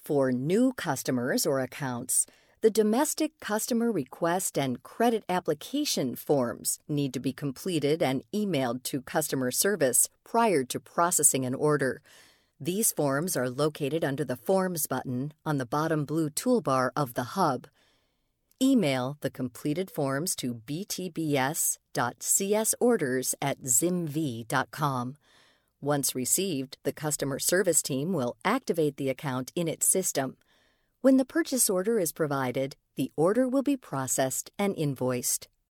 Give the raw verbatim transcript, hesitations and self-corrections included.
For new customers or accounts, the domestic customer request and credit application forms need to be completed and emailed to customer service prior to processing an order. These forms are located under the Forms button on the bottom blue toolbar of the hub. Email the completed forms to b t b s dot c s orders at zimv dot com. Once received, the customer service team will activate the account in its system. When the purchase order is provided, the order will be processed and invoiced.